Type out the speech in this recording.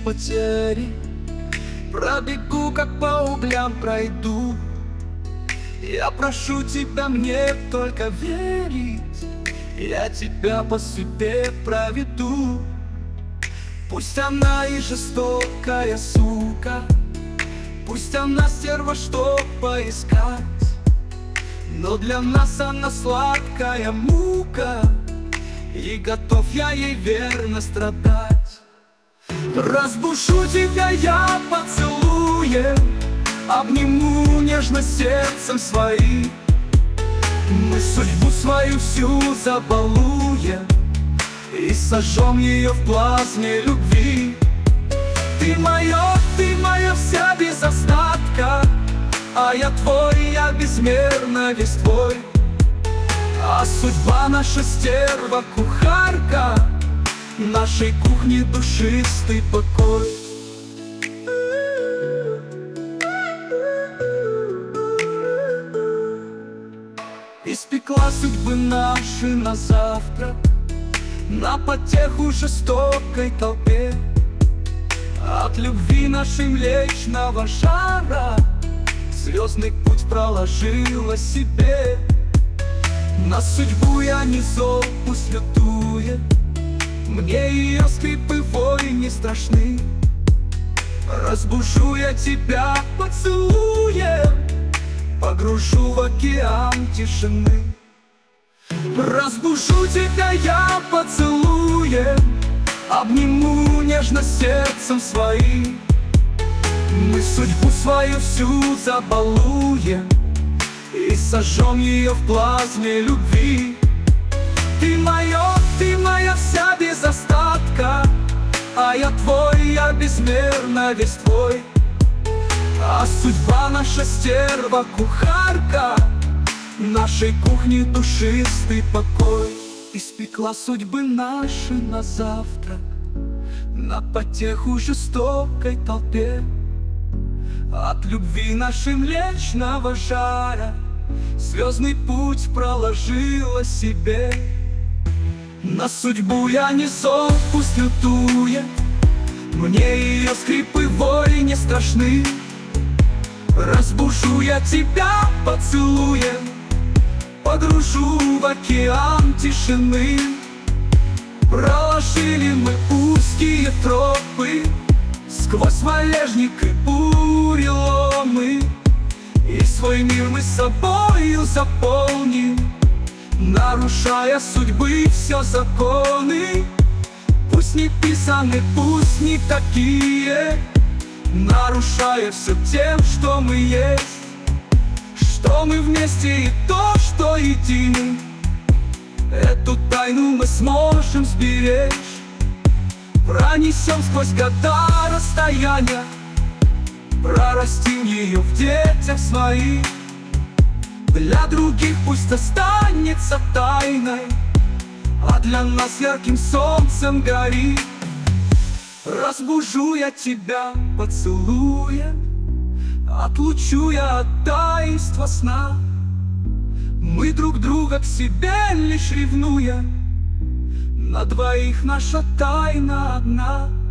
потери. Пробегу, как по углям пройду. Я прошу тебя мне только верить. Я тебя по судьбе проведу. Пусть она и жестокая сука, пусть она стерва, что поискать, но для нас она сладкая мука, и готов я ей верно страдать. Разбушу тебя я поцелуем, обниму нежно сердцем своим. Мы судьбу свою всю забалуем и сожжем ее в плазме любви. Ты моя вся без остатка, а я твой, я безмерно весь твой. А судьба наша стерва, кухарка, нашей кухни душистый покой. Испекла судьбы наши на завтра, на потеху жестокой толпе. От любви нашей млечного жара звездный путь проложила себе. На судьбу я не зол, пусть лютует, мне ее скрипы вой не страшны. Разбужу я тебя поцелуем, погружу в океан тишины. Разбужу тебя я поцелуем, обниму нежно сердцем своим. Мы судьбу свою всю забалуем и сожжем ее в плазме любви. Ты моя вся без остатка, а я твой, я безмерно весь твой. А судьба наша стерва, кухарка, нашей кухни душистый покой. Испекла судьбы наши на завтра, на потеху жестокой толпе. От любви нашей млечного жара звездный путь проложила себе. На судьбу я не зол, пусть лютует, мне ее скрипы вой не страшны. Разбужу я тебя поцелуем, погружу в океан тишины. Проложили мы узкие тропы сквозь валежник и буреломы, и свой мир мы собою заполним, нарушая судьбы все законы. Пусть не писаны, пусть не такие, нарушая все тем, что мы есть, что мы вместе и то, что едины. Эту тайну мы сможем сберечь, пронесем сквозь года расстояния, прорастим ее в детях своих. Для других пусть останется тайной, а для нас ярким солнцем горит. Разбужу я тебя поцелуем, отлучу я от таинства сна. Мы друг друга к себе лишь ревнуем, на двоих наша тайна одна.